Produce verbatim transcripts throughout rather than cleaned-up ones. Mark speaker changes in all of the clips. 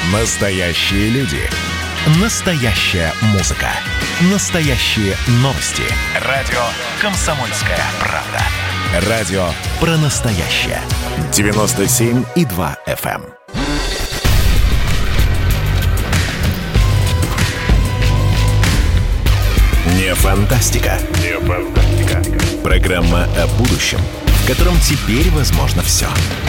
Speaker 1: Настоящие люди. Настоящая музыка. Настоящие новости. Радио «Комсомольская правда». Радио про настоящее. девяносто семь и два эф эм. Не фантастика. Не фантастика. Программа о будущем, в котором теперь возможно все.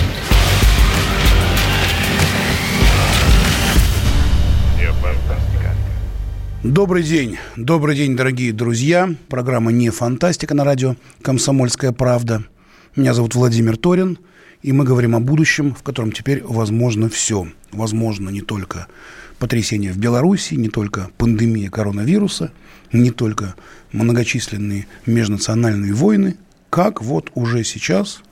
Speaker 2: Добрый день. Добрый день, дорогие друзья. Программа «Не фантастика» на радио «Комсомольская правда». Меня зовут Владимир Торин, и мы говорим о будущем, в котором теперь возможно все. Возможно не только потрясение в Беларуси, не только пандемия коронавируса, не только многочисленные межнациональные войны, как вот уже сейчас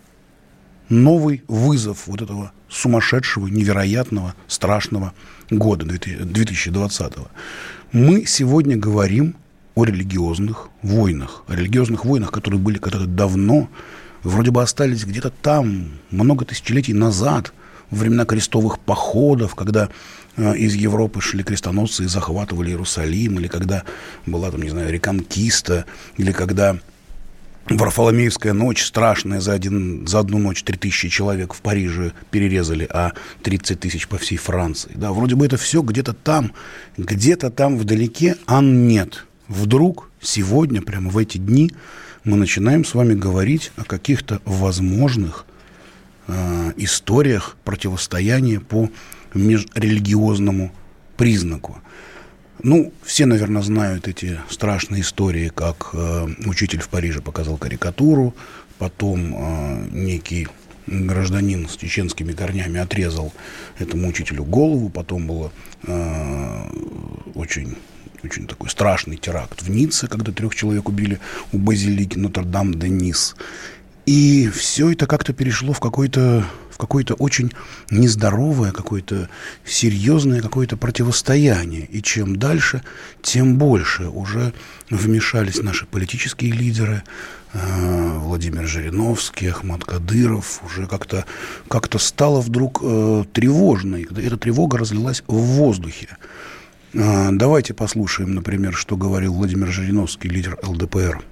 Speaker 2: новый вызов вот этого сумасшедшего, невероятного, страшного года две тысячи двадцатого. Мы сегодня говорим о религиозных войнах. О религиозных войнах, которые были когда-то давно, вроде бы остались где-то там, много тысячелетий назад, во времена крестовых походов, когда э, из Европы шли крестоносцы и захватывали Иерусалим, или когда была, там, не знаю, реконкиста, или когда Варфоломеевская ночь страшная, за, один, за одну ночь три тысячи человек в Париже перерезали, а тридцать тысяч по всей Франции. Да, вроде бы это все где-то там, где-то там вдалеке, а нет. Вдруг сегодня, прямо в эти дни, мы начинаем с вами говорить о каких-то возможных э, историях противостояния по межрелигиозному признаку. Ну, все, наверное, знают эти страшные истории, как э, учитель в Париже показал карикатуру, потом э, некий гражданин с чеченскими корнями отрезал этому учителю голову, потом был э, очень, очень такой страшный теракт в Ницце, когда трех человек убили у базилики Нотр-Дам-де-Низ. И все это как-то перешло в какой-то, в какое-то очень нездоровое, какое-то серьезное какое-то противостояние. И чем дальше, тем больше уже вмешались наши политические лидеры. Э, Владимир Жириновский, Ахмад Кадыров. Уже как-то, как-то стало вдруг э, тревожно. И эта тревога разлилась в воздухе. Э, давайте послушаем, например, что говорил Владимир Жириновский, лидер эл дэ пэ эр.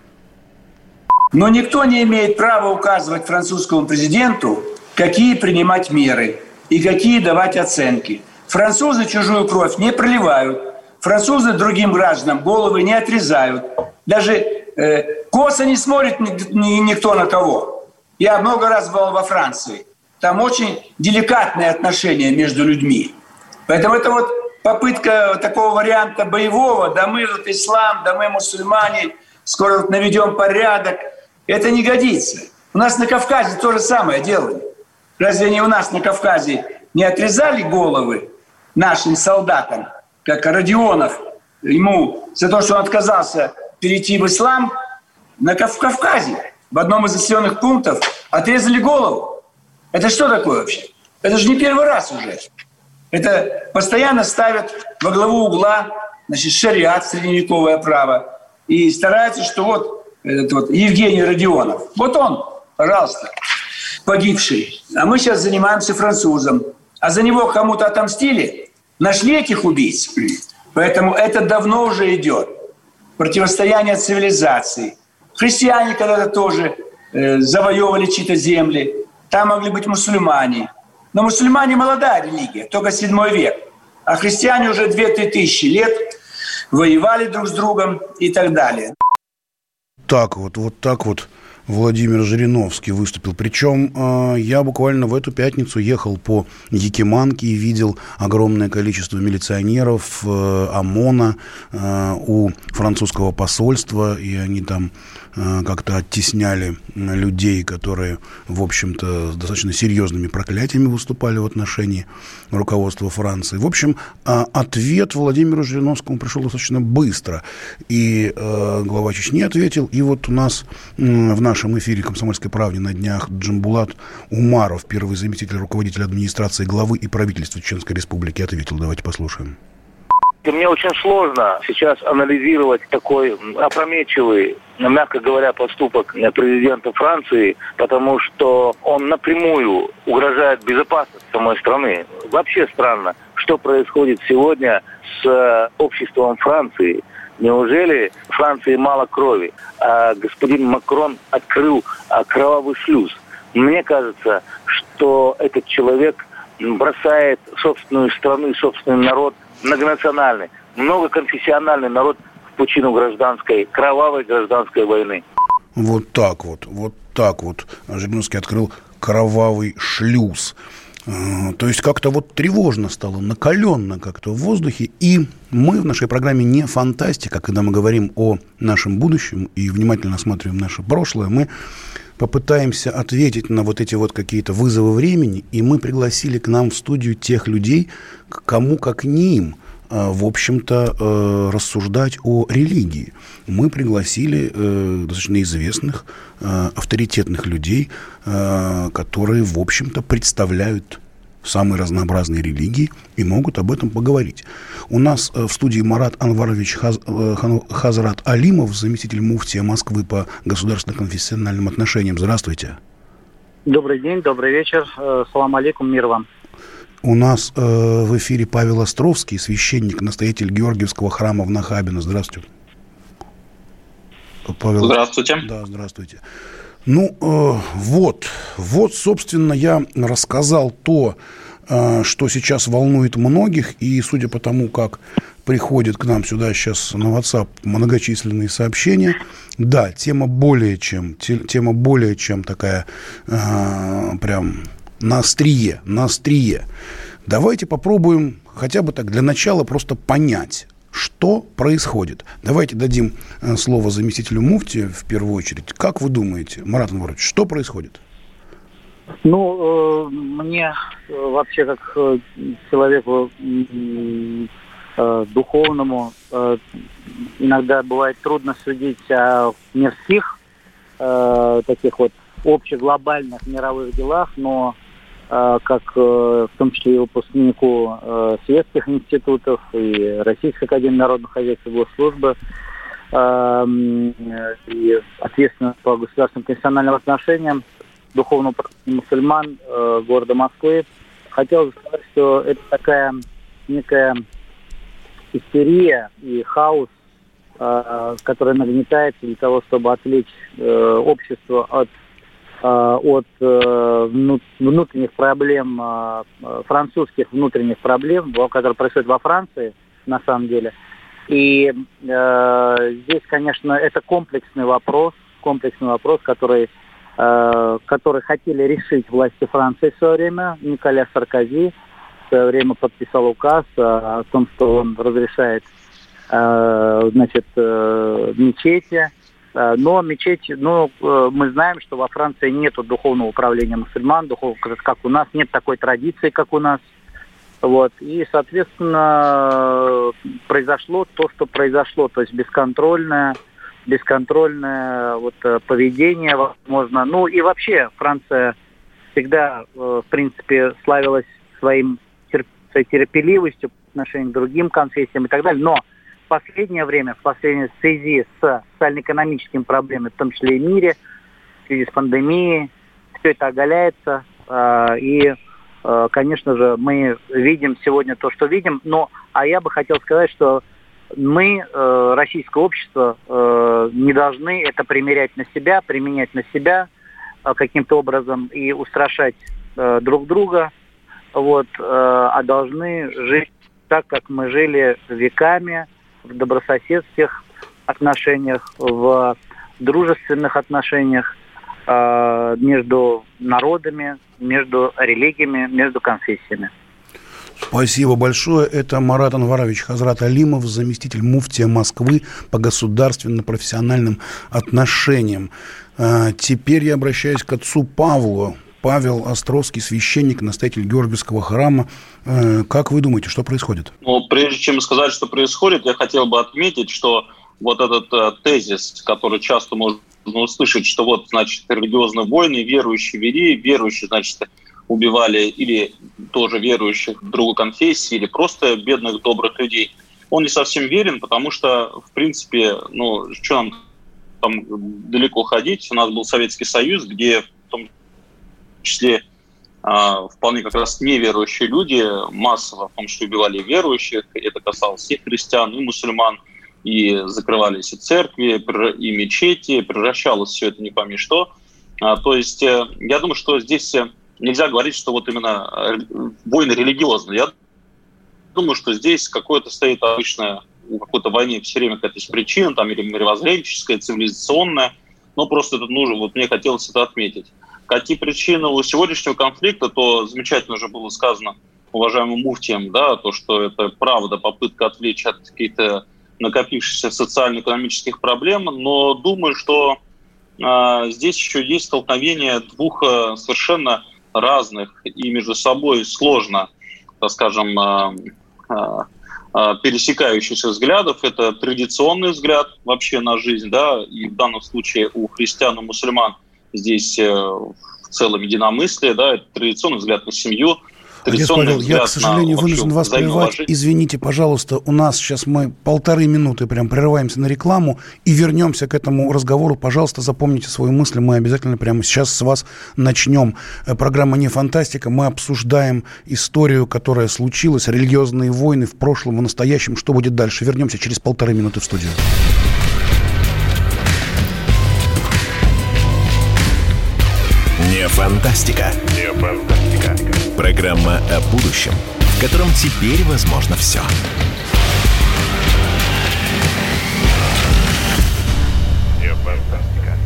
Speaker 3: Но никто не имеет права указывать французскому президенту, какие принимать меры и какие давать оценки. Французы чужую кровь не проливают. Французы другим гражданам головы не отрезают. Даже э, косо не смотрит ни, ни, никто на кого. Я много раз бывал во Франции. Там очень деликатные отношения между людьми. Поэтому это вот попытка такого варианта боевого. Да мы вот ислам, да мы мусульмане, скоро вот наведем порядок. Это не годится. У нас на Кавказе то же самое делали. Разве они у нас на Кавказе не отрезали головы нашим солдатам, как Родионов, ему за то, что он отказался перейти в ислам, на Кав- Кавказе, в одном из населенных пунктов, отрезали голову. Это что такое вообще? Это же не первый раз уже. Это постоянно ставят во главу угла, значит, шариат, средневековое право, и стараются, что вот этот вот Евгений Родионов. Вот он, пожалуйста, погибший. А мы сейчас занимаемся французом. А за него кому-то отомстили? Нашли этих убийц? Поэтому это давно уже идет. Противостояние цивилизаций. Христиане когда-то тоже э, завоевывали чьи-то земли. Там могли быть мусульмане. Но мусульмане молодая религия, только седьмой век. А христиане уже две-три тысячи лет воевали друг с другом и так далее.
Speaker 2: Так вот, вот так вот Владимир Жириновский выступил. Причем э, я буквально в эту пятницу ехал по Якиманке и видел огромное количество милиционеров, э, ОМОНа э, у французского посольства, и они там э, как-то оттесняли людей, которые, в общем-то, с достаточно серьезными проклятиями выступали в отношении руководства Франции. В общем, э, ответ Владимиру Жириновскому пришел достаточно быстро. И э, глава Чечни ответил, и вот у нас э, в нашем В нашем эфире «Комсомольской правды» на днях Джамбулат Умаров, первый заместитель руководителя администрации главы и правительства Чеченской Республики, ответил. Давайте послушаем.
Speaker 4: Мне очень сложно сейчас анализировать такой опрометчивый, мягко говоря, поступок президента Франции, потому что он напрямую угрожает безопасности самой страны. Вообще странно, что происходит сегодня с обществом Франции. Неужели Франции мало крови? А господин Макрон открыл кровавый шлюз. Мне кажется, что этот человек бросает собственную страну, собственный народ, многонациональный, многоконфессиональный народ в пучину гражданской, кровавой гражданской войны.
Speaker 2: Вот так вот, вот так вот Жириновский открыл кровавый шлюз. То есть как-то вот тревожно стало, накаленно как-то в воздухе. И мы в нашей программе «Не фантастика», когда мы говорим о нашем будущем и внимательно осматриваем наше прошлое, мы попытаемся ответить на вот эти вот какие-то вызовы времени. И мы пригласили к нам в студию тех людей, кому как не им, в общем-то, рассуждать о религии. Мы пригласили достаточно известных, авторитетных людей, которые, в общем-то, представляют самые разнообразные религии и могут об этом поговорить. У нас в студии Марат Анварович Хаз... Хазрат Алимов, заместитель муфтия Москвы по государственно-конфессиональным отношениям. Здравствуйте.
Speaker 5: Добрый день, добрый вечер. Салам алейкум, мир вам.
Speaker 2: У нас э, в эфире Павел Островский, священник, настоятель Георгиевского храма в Нахабино. Здравствуйте. Павел...
Speaker 6: Здравствуйте.
Speaker 2: Да, здравствуйте. Ну, э, вот, вот, собственно, я рассказал то, э, что сейчас волнует многих, и судя по тому, как приходят к нам сюда сейчас на WhatsApp многочисленные сообщения, да, тема более чем, те, тема более чем такая, э, прям... На острие, на острие. Давайте попробуем хотя бы так для начала просто понять, что происходит. Давайте дадим слово заместителю муфтия в первую очередь. Как вы думаете, Марат Анварович, что происходит?
Speaker 5: Ну, э, мне э, вообще как э, человеку э, духовному э, иногда бывает трудно судить о мирских э, таких вот общеглобальных мировых делах, но как в том числе и выпускнику светских институтов и Российской академии народного хозяйства и госслужбы и ответственно по государственным конфессиональным отношениям духовного управления мусульман города Москвы, хотел сказать, что это такая некая истерия и хаос, который нагнетается для того, чтобы отвлечь общество от от э, внутренних проблем, э, французских внутренних проблем, которые происходят во Франции, на самом деле. И э, здесь, конечно, это комплексный вопрос, комплексный вопрос, который, э, который хотели решить власти Франции в свое время. Николя Саркози в свое время подписал указ о том, что он разрешает э, значит, э, мечети. Но мечеть, ну, мы знаем, что во Франции нет духовного управления мусульман, духов, как у нас, нет такой традиции, как у нас. Вот. И, соответственно, произошло то, что произошло, то есть бесконтрольное, бесконтрольное вот, поведение, возможно. Ну и вообще Франция всегда, в принципе, славилась своим терп... своей терпеливостью по отношению к другим конфессиям и так далее. Но в последнее время, в последнее в связи с социально-экономическими проблемами, в том числе и в мире, в связи с пандемией, все это оголяется. Э, и, э, конечно же, мы видим сегодня то, что видим. Но, а я бы хотел сказать, что мы, э, российское общество, э, не должны это примерять на себя, применять на себя э, каким-то образом и устрашать э, друг друга, вот, э, а должны жить так, как мы жили веками, в добрососедских отношениях, в дружественных отношениях э, между народами, между религиями, между конфессиями.
Speaker 2: Спасибо большое. Это Марат Анварович Хазрат Алимов, заместитель муфтия Москвы по государственно-профессиональным отношениям. А теперь я обращаюсь к отцу Павлу. Павел Островский, священник, настоятель Георгиевского храма. Как вы думаете, что происходит?
Speaker 6: Ну, прежде чем сказать, что происходит, я хотел бы отметить, что вот этот э, тезис, который часто можно услышать, что вот, значит, религиозные войны, верующие вели, верующие, значит, убивали или тоже верующих в другой конфессии, или просто бедных, добрых людей, он не совсем верен, потому что, в принципе, ну, что нам там далеко ходить, у нас был Советский Союз, где в том числе вполне как раз неверующие люди массово, в том числе убивали верующих, это касалось и христиан, и мусульман, и закрывались и церкви, и мечети, превращалось все это не пойми что. То есть я думаю, что здесь нельзя говорить, что вот именно войны религиозные. Я думаю, что здесь какое-то стоит обычное, у какой-то войны все время какая-то есть причина, там или мировоззренческая, цивилизационная, но просто это нужно, вот мне хотелось это отметить. Какие причины у сегодняшнего конфликта, то замечательно уже было сказано уважаемым муфтием, да, то, что это правда попытка отвлечь от каких-то накопившихся социально-экономических проблем, но думаю, что э, здесь еще есть столкновение двух э, совершенно разных и между собой сложно, так скажем, э, э, пересекающихся взглядов. Это традиционный взгляд вообще на жизнь, да, и в данном случае у христиан и мусульман здесь э, в целом единомыслие, да, это традиционный взгляд на семью.
Speaker 2: Отец Павел, я, к сожалению, вынужден вас прервать. Извините, пожалуйста, у нас сейчас мы полторы минуты прям прерываемся на рекламу и вернемся к этому разговору. Пожалуйста, запомните свою мысль, мы обязательно прямо сейчас с вас начнем. Программа «Не фантастика», мы обсуждаем историю, которая случилась, религиозные войны в прошлом, в настоящем, что будет дальше. Вернемся через полторы минуты в студию.
Speaker 1: Не фантастика. Не фантастика. Программа о будущем, в котором теперь возможно все. Не фантастика.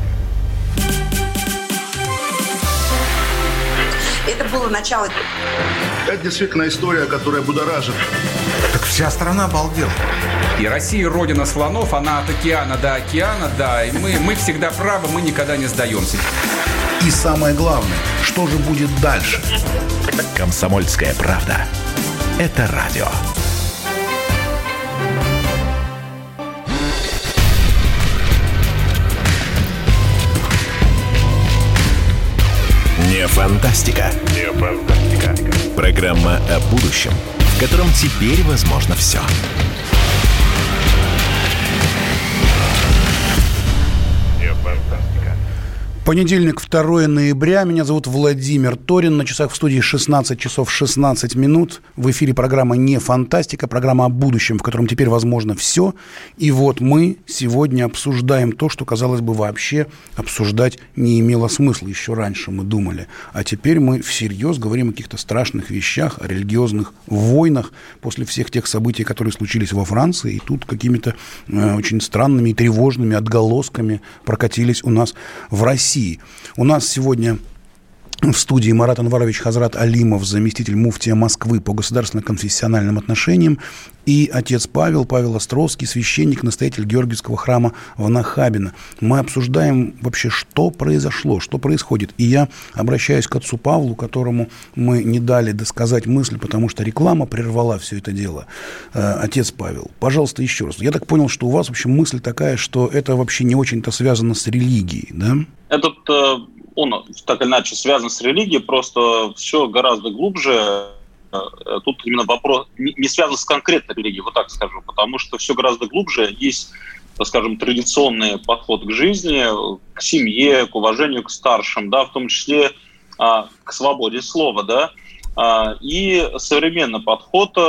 Speaker 7: Это было начало.
Speaker 8: Это действительно история, которая будоражит.
Speaker 9: Так вся страна обалдела.
Speaker 10: И Россия родина слонов, она от океана до океана, да. И мы, мы всегда правы, мы никогда не сдаемся.
Speaker 2: И самое главное, что же будет дальше?
Speaker 1: «Комсомольская правда». Это радио. Не фантастика. Не фантастика. Программа о будущем, в котором теперь возможно все.
Speaker 2: Понедельник, второе ноября. Меня зовут Владимир Торин. На часах в студии шестнадцать часов шестнадцать минут. В эфире программа «Не фантастика», программа о будущем, в котором теперь возможно все. И вот мы сегодня обсуждаем то, что, казалось бы, вообще обсуждать не имело смысла. Еще раньше мы думали. А теперь мы всерьез говорим о каких-то страшных вещах, о религиозных войнах после всех тех событий, которые случились во Франции. И тут какими-то э, очень странными и тревожными отголосками прокатились у нас в России. У нас сегодня в студии Марат Анварович Хазрат Алимов, заместитель муфтия Москвы по государственно-конфессиональным отношениям, и отец Павел, Павел Островский, священник, настоятель Георгиевского храма в Нахабино. Мы обсуждаем вообще, что произошло, что происходит. И я обращаюсь к отцу Павлу, которому мы не дали досказать мысль, потому что реклама прервала все это дело. Отец Павел, пожалуйста, еще раз. Я так понял, что у вас, в общем, мысль такая, что это вообще не очень-то связано с религией, да?
Speaker 6: Этот, он так или иначе связан с религией, просто все гораздо глубже. Тут именно вопрос не связан с конкретной религией, вот так скажу, потому что все гораздо глубже. Есть, так скажем, традиционный подход к жизни, к семье, к уважению к старшим, да, в том числе а, к свободе слова, да, а, и современный подход,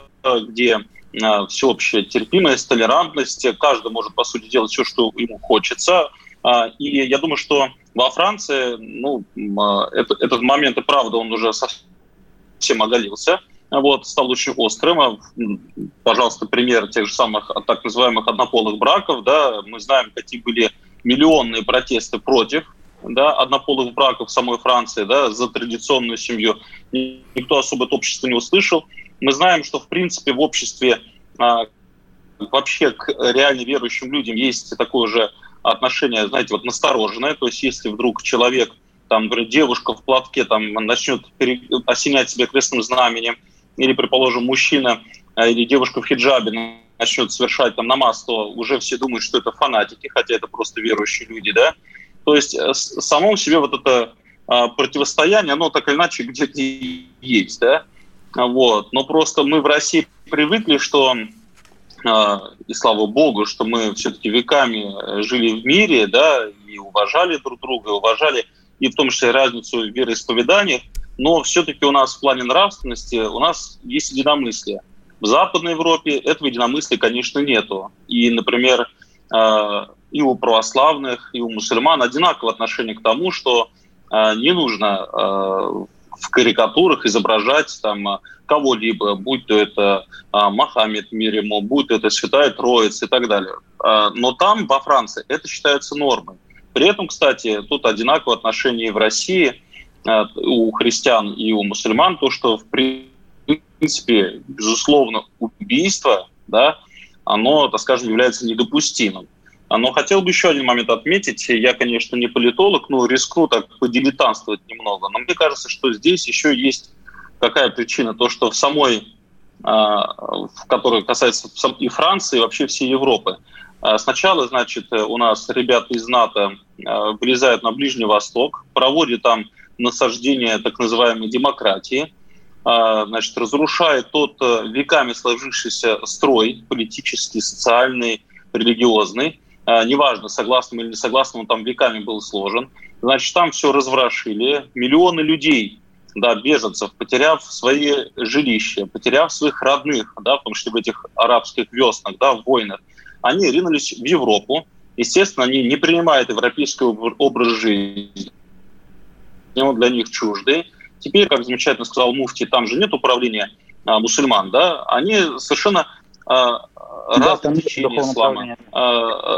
Speaker 6: где а, всеобщая терпимость, толерантность, каждый может, по сути, делать все, что ему хочется. А, и я думаю, что во Франции, ну, это, этот момент, и правда, он уже совсем всем оголился, вот, стал очень острым. Пожалуйста, пример тех же самых так называемых однополых браков, да, мы знаем, какие были миллионные протесты против, да, однополых браков в самой Франции, да, за традиционную семью. Никто особо это общество не услышал. Мы знаем, что, в принципе, в обществе а, вообще к реально верующим людям есть такое же отношение, знаете, вот настороженное, то есть если вдруг человек, там, например, девушка в платке там, начнет пере... осенять себя крестным знаменем, или, предположим, мужчина или девушка в хиджабе начнет совершать там намаз, то уже все думают, что это фанатики, хотя это просто верующие люди, да. То есть само себе вот это а, противостояние, оно так или иначе где-то есть, да. Вот. Но просто мы в России привыкли, что, а, и слава богу, что мы все-таки веками жили в мире, да, и уважали друг друга, уважали и в том числе разницу в вероисповеданиях. но все-таки у нас в плане нравственности у нас есть единомыслие. В Западной Европе этого единомыслия, конечно, нету. И, например, и у православных, и у мусульман одинаковое отношение к тому, что не нужно в карикатурах изображать там кого-либо, будь то это Мохаммед, мир ему, будь то это Святая Троица и так далее. Но там, во Франции, это считается нормой. При этом, кстати, тут одинаковое отношение и в России у христиан и у мусульман, то, что в принципе В принципе, безусловно, убийство, да, оно, так скажем, является недопустимым. Но хотел бы еще один момент отметить. Я, конечно, не политолог, но рискну так подилетантствовать немного. Но мне кажется, что здесь еще есть какая причина. То, что в самой, в которой касается и Франции, и вообще всей Европы. Сначала, значит, у нас ребята из НАТО вылезают на Ближний Восток, проводят там насаждение так называемой демократии, значит, разрушает тот веками сложившийся строй политический, социальный, религиозный. Неважно, согласным или не согласным, он там веками был сложен. Значит, там все разворошили. Миллионы людей, да, беженцев, потеряв свои жилища, потеряв своих родных, да, потому что в этих арабских веснах, да, в войнах, они ринулись в Европу. Естественно, они не принимают европейский образ жизни. Он для них чуждый. Теперь, как замечательно сказал муфти, там же нет управления а, мусульман, да, они совершенно а, да, разные течения ислама. А,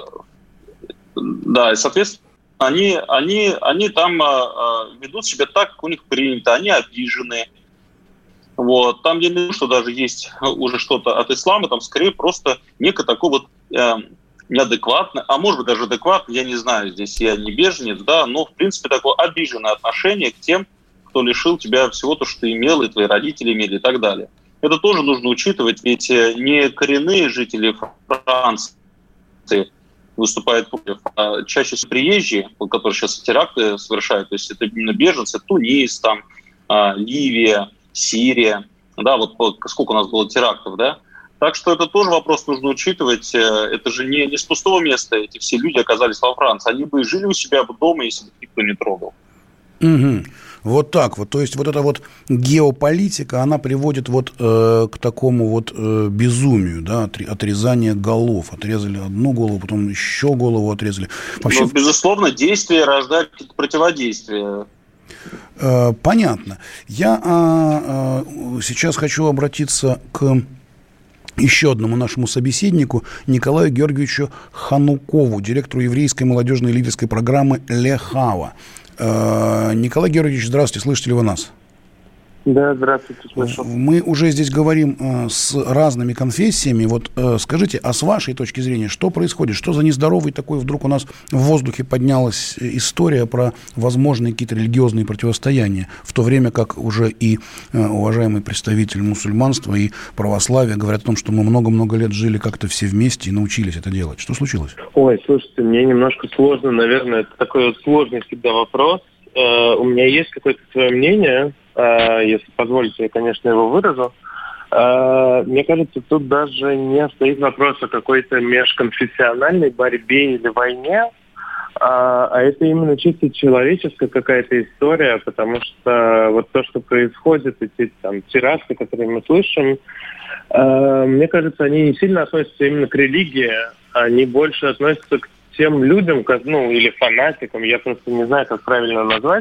Speaker 6: да, и, соответственно, они, они, они там а, ведут себя так, как у них принято, они обижены. Вот. Там я не думаю, что даже есть уже что-то от ислама, там скорее просто некое такое вот э, неадекватное, а может быть даже адекватное, я не знаю, здесь я не беженец, да, но в принципе такое обиженное отношение к тем, кто лишил тебя всего то, что ты имел, и твои родители имели, и так далее. Это тоже нужно учитывать, ведь не коренные жители Франции выступают против, а чаще всего приезжие, которые сейчас теракты совершают, то есть это именно беженцы, Тунис, там, Ливия, Сирия, да, вот сколько у нас было терактов, да. Так что это тоже вопрос нужно учитывать. Это же не, не с пустого места эти все люди оказались во Франции. Они бы жили у себя дома, если бы никто не трогал.
Speaker 2: Угу. Вот так вот. То есть вот эта вот геополитика, она приводит вот э, к такому вот э, безумию, да, отрезание голов. Отрезали одну голову, потом еще голову отрезали. Вообще...
Speaker 6: Ну, безусловно, действие рождает противодействие.
Speaker 2: Э, понятно. Я э, э, сейчас хочу обратиться к еще одному нашему собеседнику, Николаю Георгиевичу Ханукову, директору еврейской молодежной лидерской программы «Лехава». Николай Георгиевич, здравствуйте, слышите ли вы нас?
Speaker 7: Да, здравствуйте, слышу.
Speaker 2: Мы уже здесь говорим э, с разными конфессиями. Вот э, скажите, а с вашей точки зрения, что происходит? Что за нездоровый такой вдруг у нас в воздухе поднялась история про возможные какие-то религиозные противостояния, в то время как уже и э, уважаемый представитель мусульманства и православия говорят о том, что мы много-много лет жили как-то все вместе и научились это делать. Что случилось?
Speaker 7: Ой, слушайте, мне немножко сложно, наверное, это такой вот сложный всегда вопрос. Э, у меня есть какое-то свое мнение. Если позволите, я, конечно, его выражу. Мне кажется, тут даже не стоит вопрос о какой-то межконфессиональной борьбе или войне, а это именно чисто человеческая какая-то история, потому что вот то, что происходит, эти там теракты, которые мы слышим, мне кажется, они не сильно относятся именно к религии, они больше относятся к тем людям, ну, или фанатикам, я просто не знаю, как правильно назвать.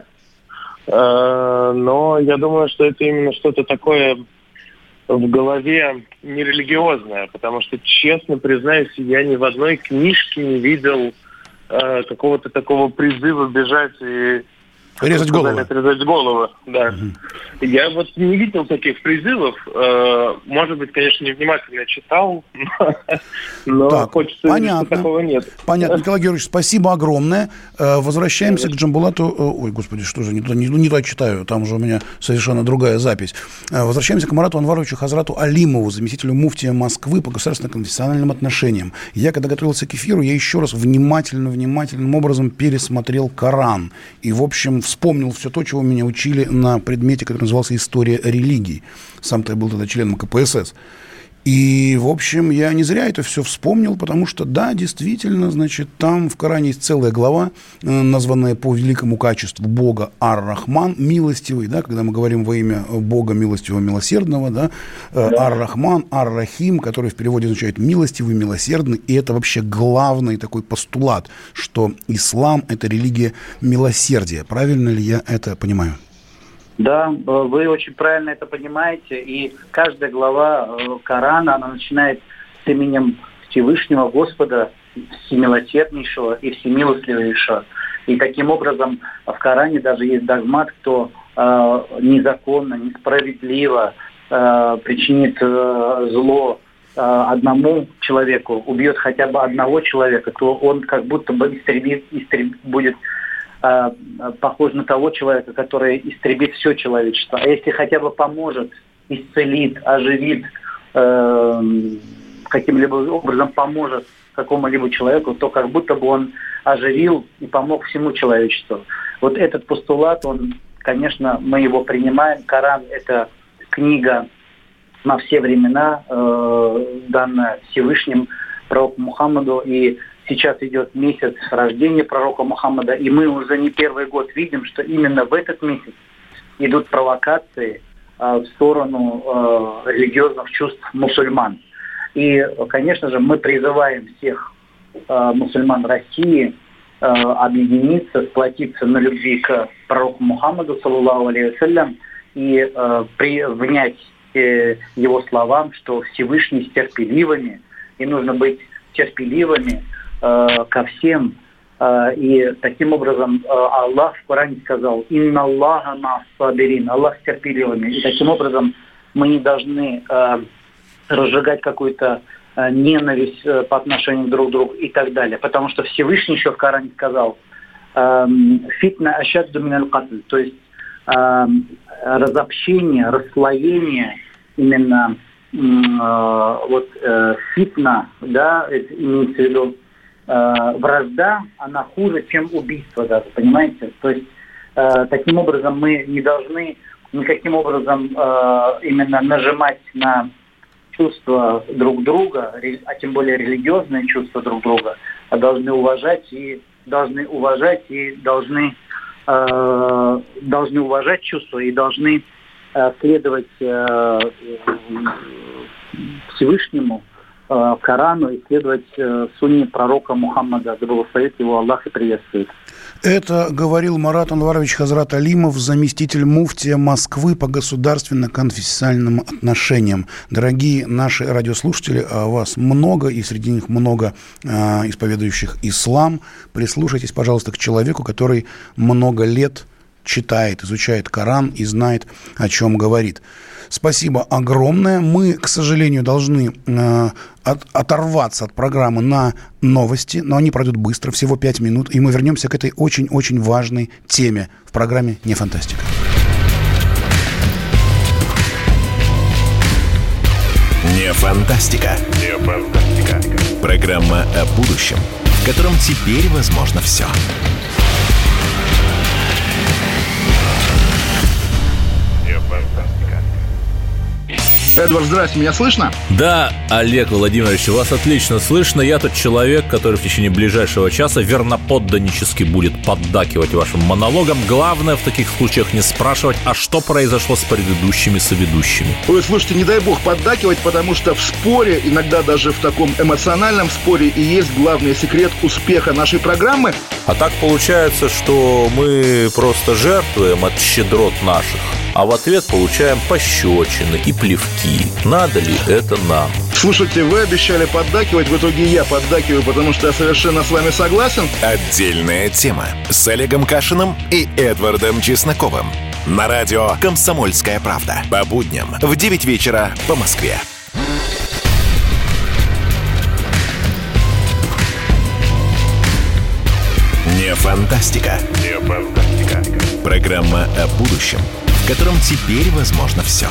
Speaker 7: Но я думаю, что это именно что-то такое в голове нерелигиозное, потому что, честно признаюсь, я ни в одной книжке не видел э, какого-то такого призыва бежать и...
Speaker 2: Резать голову.
Speaker 7: Отрезать голову, да. Угу. Я вот не видел таких призывов. Э, может быть, конечно, невнимательно читал, но
Speaker 2: так,
Speaker 7: хочется
Speaker 2: понятно.
Speaker 7: видеть, что такого нет.
Speaker 2: Понятно. Николай Георгиевич, спасибо огромное. Э, возвращаемся к Джамбулату. Ой, господи, что же, не то, не, не то читаю, там уже у меня совершенно другая запись. Э, возвращаемся к Марату Анваровичу Хазрату Алимову, заместителю муфтия Москвы по государственно-конфессиональным отношениям. Я, когда готовился к эфиру, я еще раз внимательно-внимательным образом пересмотрел Коран. И, в общем, вспомнил все то, чего меня учили на предмете, который назывался «История религий». Сам-то я был тогда членом ка пэ эс эс. И, в общем, я не зря это все вспомнил, потому что, да, действительно, значит, там в Коране есть целая глава, названная по великому качеству Бога Ар-Рахман, милостивый, да, когда мы говорим во имя Бога милостивого, милосердного, да, Ар-Рахман, Ар-Рахим, который в переводе означает милостивый, милосердный, и это вообще главный такой постулат, что ислам – это религия милосердия. Правильно ли я это понимаю?
Speaker 5: Да, вы очень правильно это понимаете, и каждая глава Корана, она начинает с именем Всевышнего Господа, Всемилосерднейшего и Всемилостливейшего. И таким образом в Коране даже есть догмат, кто э, незаконно, несправедливо э, причинит э, зло э, одному человеку, убьет хотя бы одного человека, то он как будто бы истребит, истребит будет похож на того человека, который истребит все человечество. А если хотя бы поможет, исцелит, оживит, э, каким-либо образом поможет какому-либо человеку, то как будто бы он оживил и помог всему человечеству. Вот этот постулат, он, конечно, мы его принимаем. Коран – это книга на все времена, э, данная Всевышним пророку Мухаммаду, и сейчас идет месяц рождения пророка Мухаммада, и мы уже не первый год видим, что именно в этот месяц идут провокации э, в сторону э, религиозных чувств мусульман. И, конечно же, мы призываем всех э, мусульман России э, объединиться, сплотиться на любви к пророку Мухаммаду, саллаллаху алейхи вассалям, и э, при, внять э, его словам, что Всевышний с терпеливыми, и нужно быть терпеливыми ко всем. И таким образом Аллах в Коране сказал: «Инна Аллаха мас-сабирин», Аллах с терпеливыми. И таким образом мы не должны разжигать какую-то ненависть по отношению друг к другу и так далее. Потому что Всевышний еще в Коране сказал: «Фитна ашадду миналь катль», то есть разобщение, расслоение, именно вот фитна, да, это имеется в виду, вражда, она хуже, чем убийство даже, понимаете? То есть э, таким образом мы не должны никаким образом э, именно нажимать на чувства друг друга, а тем более религиозные чувства друг друга, а должны уважать и должны уважать и должны э, должны уважать чувства и должны э, следовать э, Всевышнему, Корану, исследовать э, сунне пророка Мухаммада, да благословит его Аллах и приветствует.
Speaker 2: Это говорил Марат Анварович Хазрат Алимов, заместитель муфтия Москвы по государственно-конфессиональным отношениям. Дорогие наши радиослушатели, вас много, и среди них много э, исповедующих ислам. Прислушайтесь, пожалуйста, к человеку, который много лет читает, изучает Коран и знает, о чем говорит. Спасибо огромное. Мы, к сожалению, должны э, от, оторваться от программы на новости, но они пройдут быстро, всего пять минут, и мы вернемся к этой очень-очень важной теме в программе «Не фантастика».
Speaker 1: Не фантастика. Не фантастика. Программа о будущем, в котором теперь возможно все.
Speaker 8: Эдвард, здрасте, меня слышно?
Speaker 11: Да, Олег Владимирович, вас отлично слышно. Я тот человек, который в течение ближайшего часа верноподданнически будет поддакивать вашим монологам. Главное в таких случаях не спрашивать, а что произошло с предыдущими соведущими.
Speaker 8: Ой, слушайте, не дай бог поддакивать, потому что в споре, иногда даже в таком эмоциональном споре, и есть главный секрет успеха нашей программы.
Speaker 11: А так получается, что мы просто жертвуем от щедрот наших, а в ответ получаем пощечины и плевки. Надо ли это нам?
Speaker 8: Слушайте, вы обещали поддакивать, в итоге я поддакиваю, потому что я совершенно с вами согласен.
Speaker 1: Отдельная тема с Олегом Кашиным и Эдвардом Чесноковым. На радио «Комсомольская правда». По будням в девять вечера по Москве. Не фантастика. Не фантастика. Программа о будущем, в котором теперь возможно все.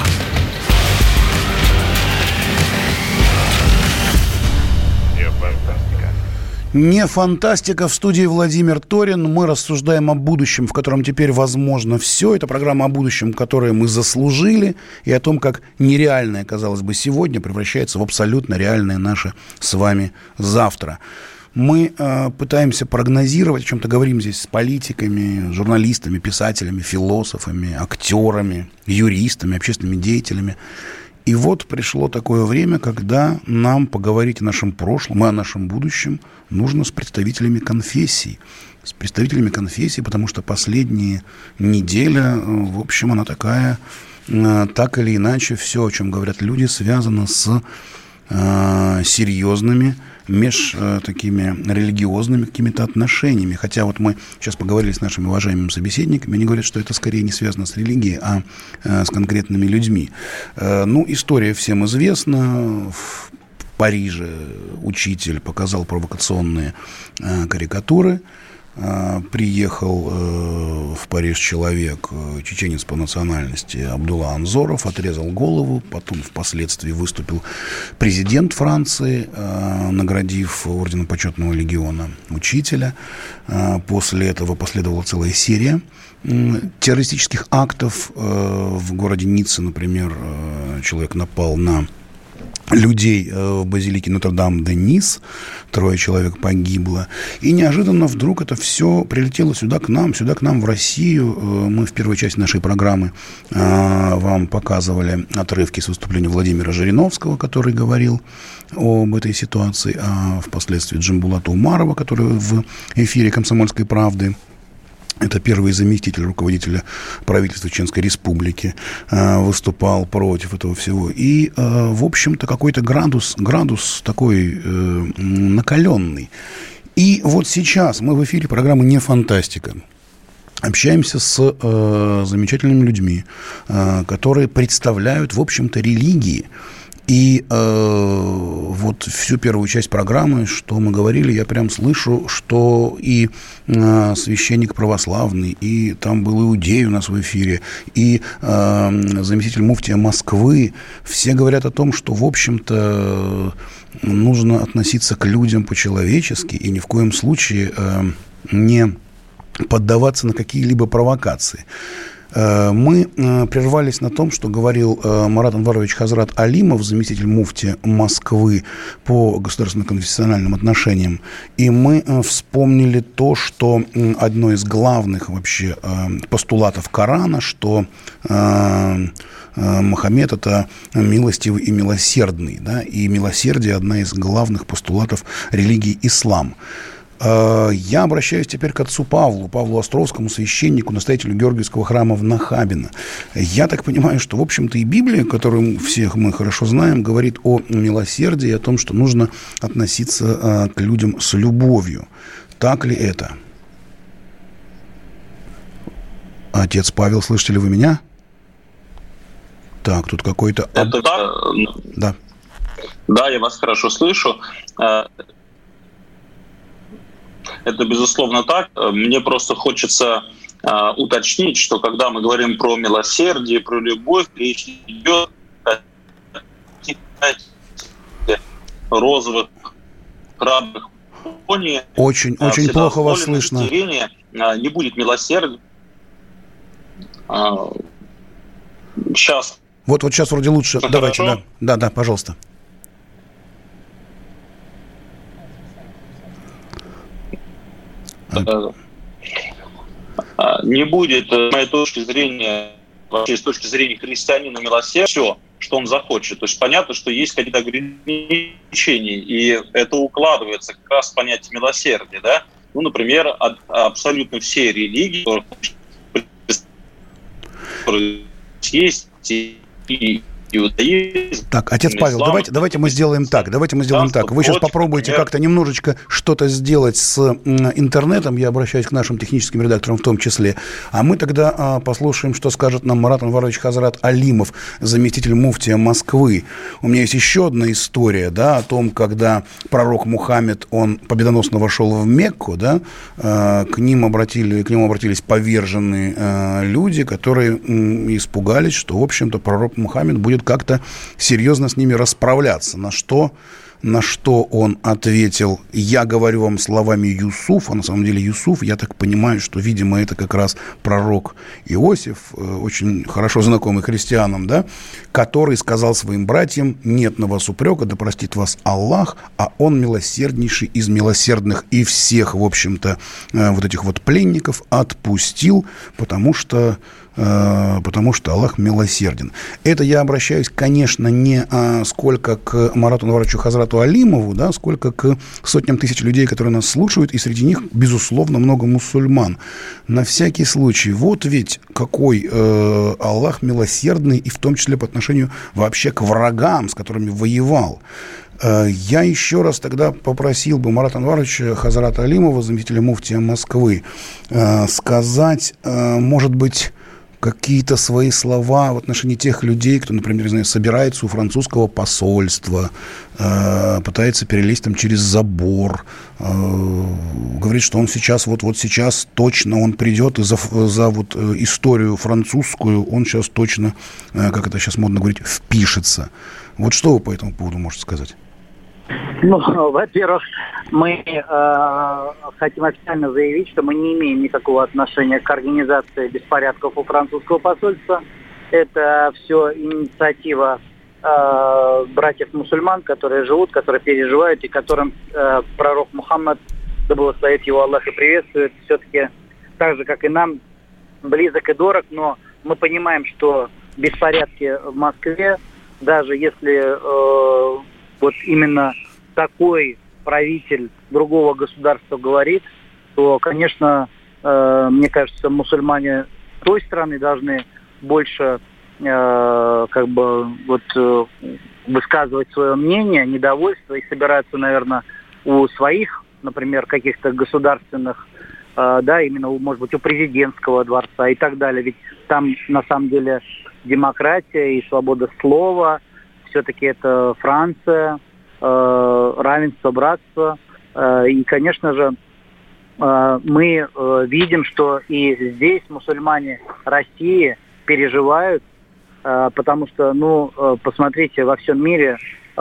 Speaker 2: Не фантастика. В студии Владимир Торин. Мы рассуждаем о будущем, в котором теперь возможно все. Это программа о будущем, которое мы заслужили, и о том, как нереальное, казалось бы, сегодня превращается в абсолютно реальное наше с вами завтра. Мы э, пытаемся прогнозировать, о чем-то говорим здесь с политиками, журналистами, писателями, философами, актерами, юристами, общественными деятелями. И вот пришло такое время, когда нам поговорить о нашем прошлом и о нашем будущем нужно с представителями конфессий. С представителями конфессий, потому что последняя неделя, в общем, она такая, так или иначе, все, о чем говорят люди, связано с э, серьезными меж э, такими религиозными какими-то отношениями. Хотя вот мы сейчас поговорили с нашими уважаемыми собеседниками, они говорят, что это скорее не связано с религией, а э, с конкретными людьми. Э, ну, история всем известна. В Париже учитель показал провокационные э, карикатуры. Uh, приехал uh, в Париж человек, uh, чеченец по национальности Абдулла Анзоров, отрезал голову, потом впоследствии выступил президент Франции, uh, наградив орденом почетного легиона учителя. Uh, после этого последовала целая серия uh, террористических актов. Uh, в городе Ницце, например, uh, человек напал на людей в базилике Нотр-Дам-де-Низ, трое человек погибло, и неожиданно вдруг это все прилетело сюда к нам, сюда к нам в Россию. Мы в первой части нашей программы вам показывали отрывки с выступления Владимира Жириновского, который говорил об этой ситуации, а впоследствии Джамбулата Умарова, который в эфире «Комсомольской правды», это первый заместитель руководителя правительства Чеченской Республики, выступал против этого всего. И, в общем-то, какой-то градус, градус такой накаленный. И вот сейчас мы в эфире программы «Не фантастика». Общаемся с э, замечательными людьми, э, которые представляют, в общем-то, религии. И э, вот всю первую часть программы, что мы говорили, я прям слышу, что и э, священник православный, и там был иудей у нас в эфире, и э, заместитель муфтия Москвы, все говорят о том, что, в общем-то, нужно относиться к людям по-человечески и ни в коем случае э, не поддаваться на какие-либо провокации. Мы прервались на том, что говорил Марат Анварович Хазрат Алимов, заместитель муфтия Москвы по государственно-конфессиональным отношениям. И мы вспомнили то, что одно из главных вообще постулатов Корана, что Мухаммед – это милостивый и милосердный. Да? И милосердие – одна из главных постулатов религии ислам. Я обращаюсь теперь к отцу Павлу, Павлу Островскому, священнику, настоятелю Георгиевского храма в Нахабино. Я так понимаю, что, в общем-то, и Библия, которую всех мы хорошо знаем, говорит о милосердии, о том, что нужно относиться к людям с любовью. Так ли это? Отец Павел, слышите ли вы меня? Так, тут какой-то...
Speaker 6: Это да?
Speaker 2: Да.
Speaker 6: Да, я вас хорошо слышу. Это, безусловно, так. Мне просто хочется э, уточнить, что когда мы говорим про милосердие, про любовь, речь идет о розовых храбрых пони.
Speaker 2: Очень, э, очень плохо вас слышно.
Speaker 6: Э, не будет милосердия. Э, сейчас.
Speaker 2: Вот, вот сейчас вроде лучше.
Speaker 6: Хорошо?
Speaker 2: Давайте, да. Да, да, пожалуйста.
Speaker 6: Не будет, с моей точки зрения, вообще с точки зрения христианина, милосердия, все, что он захочет. То есть понятно, что есть какие-то ограничения, и это укладывается как раз в понятие милосердия. Да? Ну, например, абсолютно все религии, которые есть, и иудаизм.
Speaker 2: Так, отец Павел, ислам, давайте, давайте мы сделаем так. Давайте мы сделаем так. Вы сейчас попробуйте например, как-то немножечко что-то сделать с интернетом. Я обращаюсь к нашим техническим редакторам в том числе. А мы тогда а, послушаем, что скажет нам Марат Анварович Хазрат Алимов, заместитель муфтия Москвы. У меня есть еще одна история, да, о том, когда пророк Мухаммед, он победоносно вошел в Мекку, да, а, к ним обратили, к нему обратились поверженные а, люди, которые м, испугались, что, в общем-то, пророк Мухаммед будет как-то серьезно с ними расправляться, на что на что он ответил: я говорю вам словами Юсуф, а на самом деле Юсуф, я так понимаю, что, видимо, это как раз пророк Иосиф, очень хорошо знакомый христианам, да, который сказал своим братьям: нет на вас упрека, да простит вас Аллах, а он милосерднейший из милосердных, и всех, в общем-то, вот этих вот пленников отпустил, потому что потому что Аллах милосерден. Это я обращаюсь, конечно, не а, сколько к Марату Анваровичу Хазрату Алимову, да, сколько к сотням тысяч людей, которые нас слушают, и среди них, безусловно, много мусульман. На всякий случай, вот ведь какой э, Аллах милосердный, и в том числе по отношению вообще к врагам, с которыми воевал. Я еще раз тогда попросил бы Марата Анваровича Хазрата Алимова, заместителя муфтия Москвы, сказать, может быть, какие-то свои слова в отношении тех людей, кто, например, не знаю, собирается у французского посольства, э, пытается перелезть там через забор, э, говорит, что он сейчас, вот, вот сейчас точно он придет и за, за вот историю французскую он сейчас точно, э, как это сейчас модно говорить, впишется. Вот что вы по этому поводу можете сказать?
Speaker 5: Ну, во-первых, мы э, хотим официально заявить, что мы не имеем никакого отношения к организации беспорядков у французского посольства. Это все инициатива э, братьев-мусульман, которые живут, которые переживают, и которым э, пророк Мухаммад, да благословит его Аллах и приветствует, все-таки так же, как и нам, близок и дорог, но мы понимаем, что беспорядки в Москве, даже если... Э, вот именно такой правитель другого государства говорит, то, конечно, э, мне кажется, мусульмане той страны должны больше э, как бы вот э, высказывать свое мнение, недовольство и собираться, наверное, у своих, например, каких-то государственных, э, да, именно, у, может быть, у президентского дворца и так далее. Ведь там, на самом деле, демократия и свобода слова. Все-таки это Франция, э, равенство, братство. Э, и, конечно же, э, мы э, видим, что и здесь мусульмане России переживают, э, потому что, ну, э, посмотрите, во всем мире,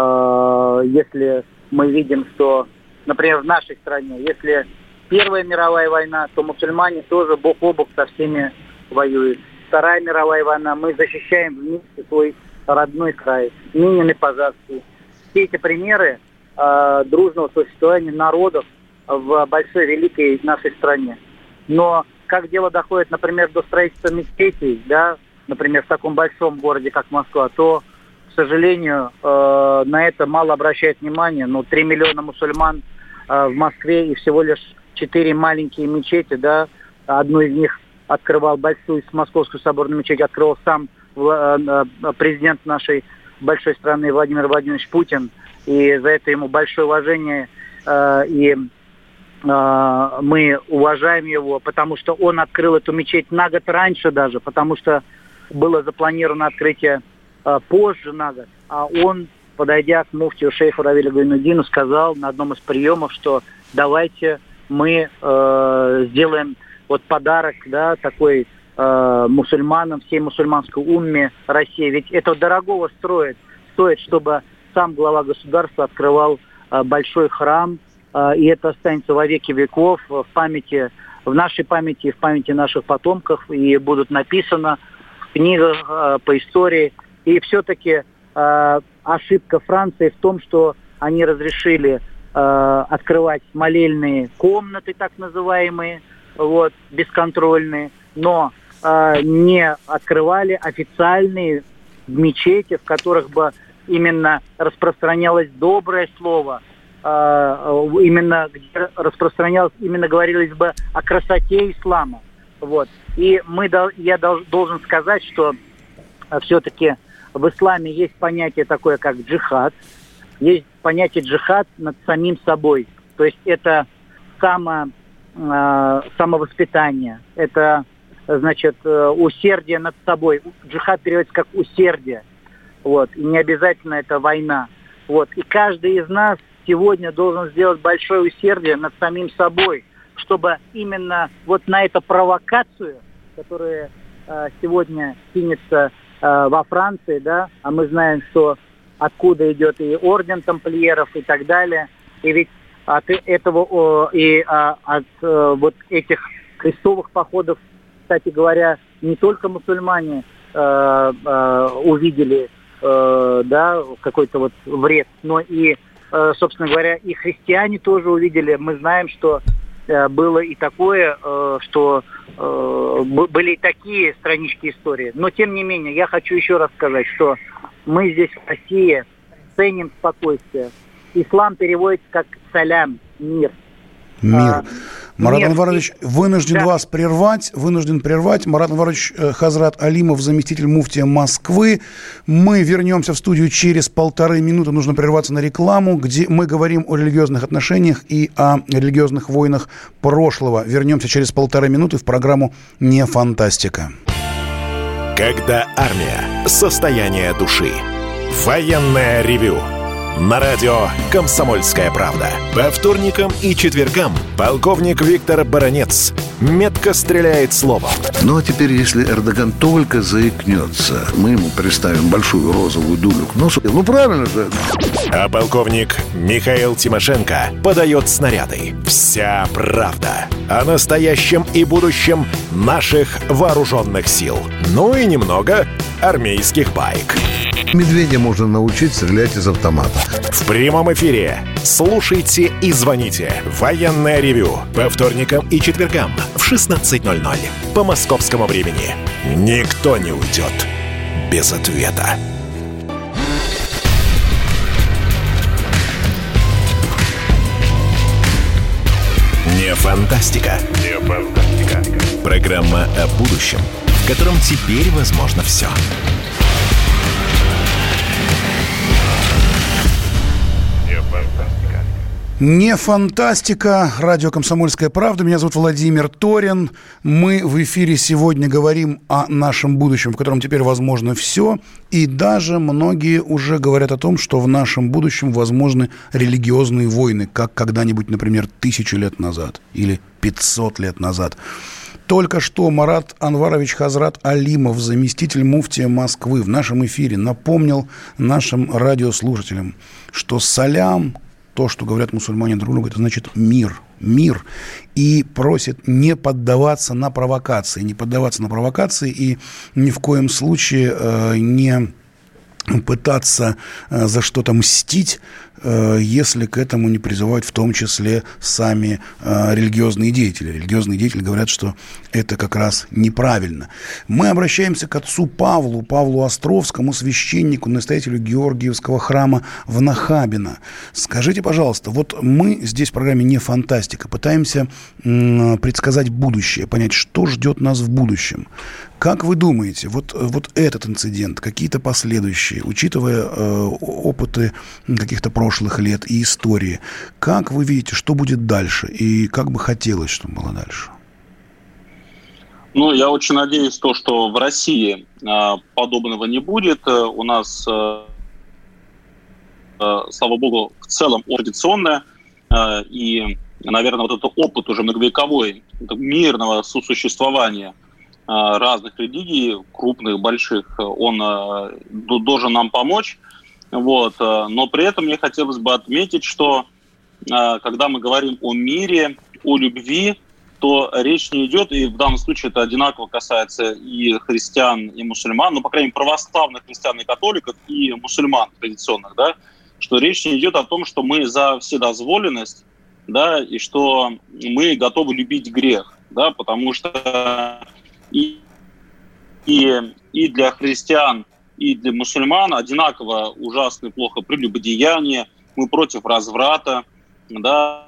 Speaker 5: э, если мы видим, что, например, в нашей стране, если Первая мировая война, то мусульмане тоже бок о бок со всеми воюют. Вторая мировая война, мы защищаем вместе свой родной край, Минин и Пожарский. Все эти примеры э, дружного существования народов в большой, великой нашей стране. Но как дело доходит, например, до строительства мечетей, да, например, в таком большом городе, как Москва, то, к сожалению, э, на это мало обращают внимание. Ну, три миллиона мусульман э, в Москве и всего лишь четыре маленькие мечети, да, одну из них открывал большую, Московскую соборную мечеть открывал сам президент нашей большой страны Владимир Владимирович Путин, и за это ему большое уважение, и мы уважаем его, потому что он открыл эту мечеть на год раньше даже, потому что было запланировано открытие позже на год, а он, подойдя к муфтию шейху Равилю Гайнуддину, сказал на одном из приемов, что давайте мы сделаем вот подарок, да, такой мусульманам, всей мусульманской умме России. Ведь это дорогого строит, стоит, чтобы сам глава государства открывал а, большой храм, а, и это останется во веки веков в памяти, в нашей памяти и в памяти наших потомков, и будут написано в книгах а, по истории. И все-таки а, ошибка Франции в том, что они разрешили а, открывать молельные комнаты, так называемые, вот, бесконтрольные, но не открывали официальные мечети, в которых бы именно распространялось доброе слово, именно где распространялось, именно говорилось бы о красоте ислама. Вот. И мы, я должен сказать, что все-таки в исламе есть понятие такое, как джихад, есть понятие джихад над самим собой. То есть это само, самовоспитание, это значит, усердие над собой. Джихад переводится как усердие. Вот. И не обязательно это война. Вот. И каждый из нас сегодня должен сделать большое усердие над самим собой, чтобы именно вот на эту провокацию, которая э, сегодня кинется э, во Франции, да, а мы знаем, что откуда идет и орден тамплиеров и так далее. И ведь от этого и от вот этих крестовых походов, кстати говоря, не только мусульмане э, э, увидели э, да, какой-то вот вред, но и, э, собственно говоря, и христиане тоже увидели. Мы знаем, что э, было и такое, э, что э, были и такие странички истории. Но, тем не менее, я хочу еще раз сказать, что мы здесь в России ценим спокойствие. Ислам переводится как «салям», «мир».
Speaker 2: Мир.
Speaker 5: А,
Speaker 2: Марат
Speaker 5: мир.
Speaker 2: Анварович, вынужден да. вас прервать, вынужден прервать. Марат Анварович Хазрат Алимов, заместитель муфтия Москвы. Мы вернемся в студию через полторы минуты. Нужно прерваться на рекламу, где мы говорим о религиозных отношениях и о религиозных войнах прошлого. Вернемся через полторы минуты в программу «Не фантастика».
Speaker 1: Когда армия. Состояние души. Военное ревю. На радио «Комсомольская правда». По вторникам и четвергам полковник Виктор Баранец метко стреляет словом.
Speaker 12: Ну, а теперь, если Эрдоган только заикнется, мы ему приставим большую розовую дулю к носу. Ну, правильно же.
Speaker 1: А полковник Михаил Тимошенко подает снаряды. Вся правда о настоящем и будущем наших вооруженных сил. Ну и немного армейских баек.
Speaker 12: Медведя можно научить стрелять из автомата.
Speaker 1: В прямом эфире. Слушайте и звоните. Военное ревю. По вторникам и четвергам в шестнадцать ноль ноль. По московскому времени. Никто не уйдет без ответа. Не фантастика. Не фантастика. Программа о будущем, в котором теперь возможно все.
Speaker 2: Не фантастика. Радио «Комсомольская правда». Меня зовут Владимир Торин. Мы в эфире сегодня говорим о нашем будущем, в котором теперь возможно все. И даже многие уже говорят о том, что в нашем будущем возможны религиозные войны, как когда-нибудь, например, тысячу лет назад или пятьсот лет назад. Только что Марат Анварович Хазрат Алимов, заместитель муфтия Москвы, в нашем эфире напомнил нашим радиослушателям, что салям, то, что говорят мусульмане друг другу, это значит мир, мир. И просит не поддаваться на провокации, не поддаваться на провокации и ни в коем случае э, не пытаться э, за что-то мстить, э, если к этому не призывают в том числе сами э, религиозные деятели. Религиозные деятели говорят, что это как раз неправильно. Мы обращаемся к отцу Павлу, Павлу Островскому, священнику, настоятелю Георгиевского храма в Нахабино. Скажите, пожалуйста, вот мы здесь в программе «Не фантастика» пытаемся м- предсказать будущее, понять, что ждет нас в будущем. Как вы думаете, вот, вот этот инцидент, какие-то последующие, учитывая э, опыты каких-то прошлых лет и истории, как вы видите, что будет дальше и как бы хотелось, чтобы было дальше?
Speaker 6: Ну, я очень надеюсь, то, что в России э, подобного не будет. У нас, э, э, слава богу, в целом традиционное э, и, наверное, вот этот опыт уже многовековой мирного сосуществования разных религий, крупных, больших, он э, должен нам помочь. Вот. Но при этом мне хотелось бы отметить, что э, когда мы говорим о мире, о любви, то речь не идет, и в данном случае это одинаково касается и христиан, и мусульман, ну, по крайней мере, православных христиан и католиков, и мусульман традиционных, да, что речь не идет о том, что мы за вседозволенность, да, и что мы готовы любить грех, да, потому что И, и, и для христиан, и для мусульман одинаково ужасно и плохо прелюбодеяние, мы против разврата, да.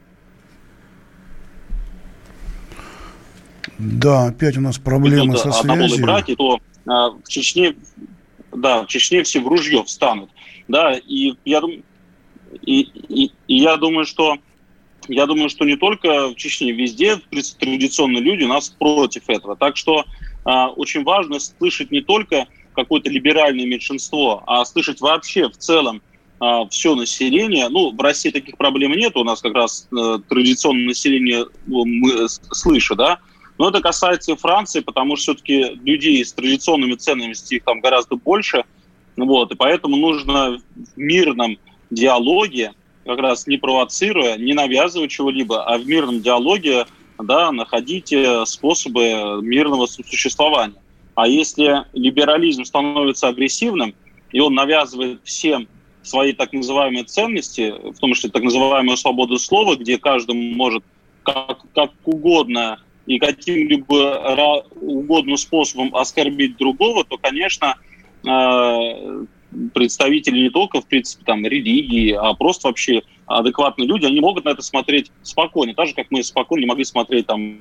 Speaker 2: Да, опять у нас проблемы
Speaker 6: тут,
Speaker 2: со
Speaker 6: однополые
Speaker 2: связью.
Speaker 6: братья, то а, в Чечне, да, в Чечне все в ружье встанут, да, и я думаю, и, и, и я думаю, что Я думаю, что не только в Чечне, везде традиционные люди у нас против этого. Так что э, очень важно слышать не только какое-то либеральное меньшинство, а слышать вообще в целом э, все население. Ну, в России таких проблем нет, у нас как раз э, традиционное население ну, мы слышим, да. Но это касается и Франции, потому что все-таки людей с традиционными ценностями их там гораздо больше. Вот, и поэтому нужно в мирном диалоге, как раз не провоцируя, не навязывая чего-либо, а в мирном диалоге, да, находить способы мирного существования. А если либерализм становится агрессивным, и он навязывает всем свои так называемые ценности, в том числе так называемую свободу слова, где каждый может как, как угодно и каким-либо угодным способом оскорбить другого, то, конечно, представители не только, в принципе, там, религии, а просто вообще адекватные люди, они могут на это смотреть спокойно, так же, как мы спокойно не могли смотреть там,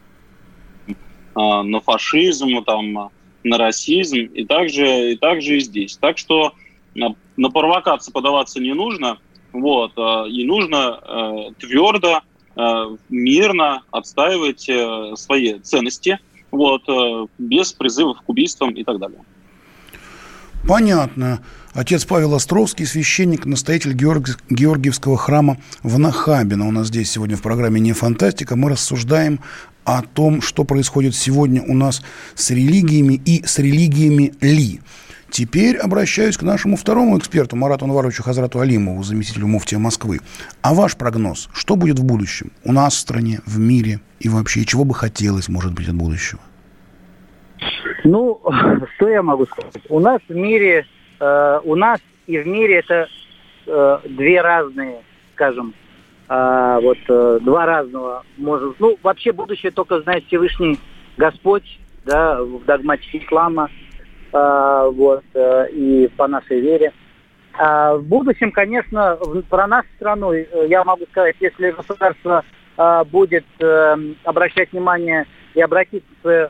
Speaker 6: на фашизм, там, на расизм, и также, и также и здесь. Так что на, на провокации подаваться не нужно, вот, и нужно твердо, мирно отстаивать свои ценности, вот, без призывов к убийствам и так далее.
Speaker 2: Понятно. Отец Павел Островский, священник, настоятель Георги... Георгиевского храма в Нахабино. У нас здесь сегодня в программе «Не фантастика». Мы рассуждаем о том, что происходит сегодня у нас с религиями и с религиями ли. Теперь обращаюсь к нашему второму эксперту, Марату Анваровичу Хазрату Алимову, заместителю муфтия Москвы. А ваш прогноз? Что будет в будущем? У нас в стране, в мире и вообще? И чего бы хотелось, может быть, от будущего?
Speaker 5: Ну, что я могу сказать? У нас в мире, э, у нас и в мире это э, две разные, скажем, э, вот э, два разного, может, ну, вообще будущее только знает Всевышний Господь, да, в догматике ислама, э, вот, э, и по нашей вере. А в будущем, конечно, в, про нашу страну, э, я могу сказать, если государство э, будет э, обращать внимание и обратить свое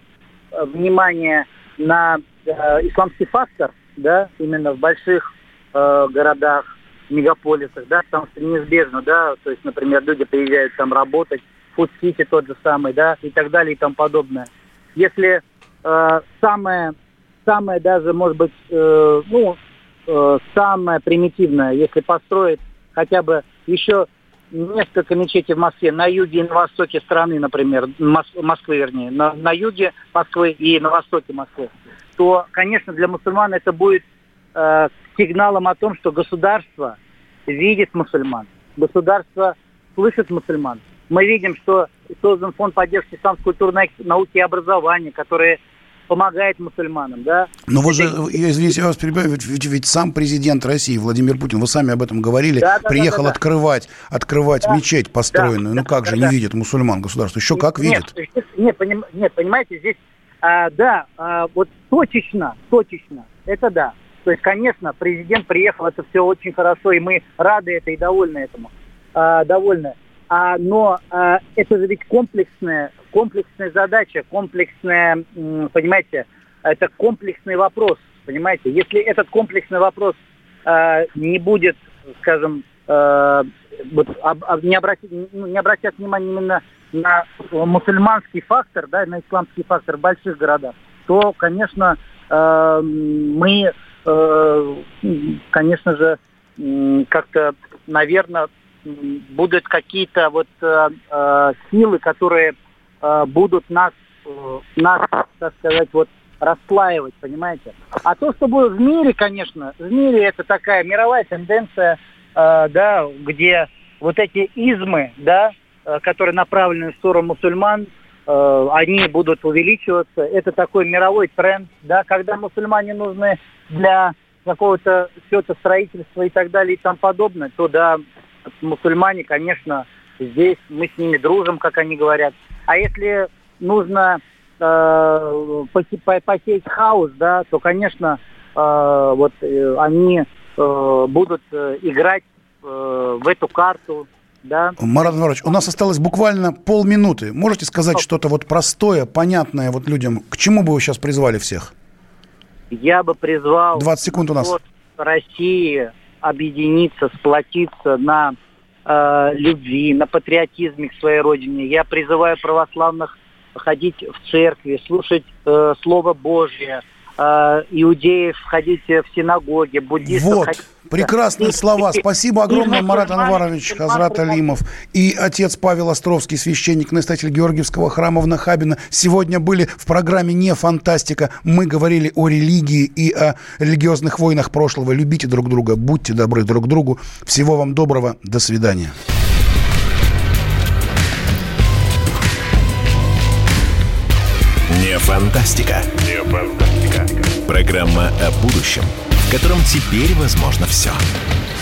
Speaker 5: внимание на э, исламский фактор, да, именно в больших э, городах, мегаполисах, да, потому что неизбежно, да, то есть, например, люди приезжают там работать, Фуд-Сити тот же самый, да, и так далее и тому подобное. Если э, самое, самое даже, может быть, э, ну, э, самое примитивное, если построить хотя бы еще несколько мечетей в Москве, на юге и на востоке страны, например, Мос- Москвы, вернее, на, на юге Москвы и на востоке Москвы, то, конечно, для мусульман это будет э, сигналом о том, что государство видит мусульман, государство слышит мусульман. Мы видим, что создан фонд поддержки исламской культурной науки и образования, который помогает мусульманам, да.
Speaker 2: Но вы же, я, извините, я вас перебиваю, ведь, ведь, ведь сам президент России, Владимир Путин, вы сами об этом говорили, да, да, приехал да, да, открывать, открывать да, мечеть построенную. Да, ну как да, же да, не да. видит мусульман государство? Еще как нет, видит?
Speaker 5: Нет, нет, поним, нет понимаете, здесь, а, да, а, вот точечно, точечно, это да. То есть, конечно, президент приехал, это все очень хорошо, и мы рады это и довольны этому, а, довольны. А, но а, это же ведь комплексная, комплексная задача, комплексная, м, понимаете, это комплексный вопрос, понимаете. Если этот комплексный вопрос а, не будет, скажем, а, вот, об, об, не, обратить, не обратят внимания именно на мусульманский фактор, да, на исламский фактор в больших городах, то, конечно, а, мы, а, конечно же, как-то, наверное, будут какие-то вот э, э, силы, которые э, будут нас, э, нас, так сказать, вот расплаивать, понимаете? А то, что будет в мире, конечно, в мире это такая мировая тенденция, э, да, где вот эти измы, да, э, которые направлены в сторону мусульман, э, они будут увеличиваться. Это такой мировой тренд, да, когда мусульмане нужны для какого-то счета строительства и так далее и тому подобное, то да, мусульмане, конечно, здесь мы с ними дружим, как они говорят. А если нужно э, посеять хаос, да, то, конечно, э, вот э, они э, будут э, играть э, в эту карту, да.
Speaker 2: Марат Анварович, у нас осталось буквально полминуты. Можете сказать что-то вот простое, понятное вот людям? К чему бы вы сейчас призвали всех?
Speaker 5: Я бы призвал
Speaker 2: двадцать секунд у нас.
Speaker 5: России объединиться, сплотиться на э, любви, на патриотизме к своей родине. Я призываю православных ходить в церкви, слушать э, Слово Божье, иудеев ходить в синагоги, буддистов
Speaker 2: вот.
Speaker 5: ходить...
Speaker 2: Прекрасные слова. Спасибо огромное, Марат Анварович Хазрат Алимов и отец Павел Островский, священник, настоятель Георгиевского храма в Нахабино. Сегодня были в программе «Не фантастика». Мы говорили о религии и о религиозных войнах прошлого. Любите друг друга, будьте добры друг другу. Всего вам доброго. До свидания.
Speaker 1: Не фантастика. Не фантастика. Программа о будущем, в котором теперь возможно все.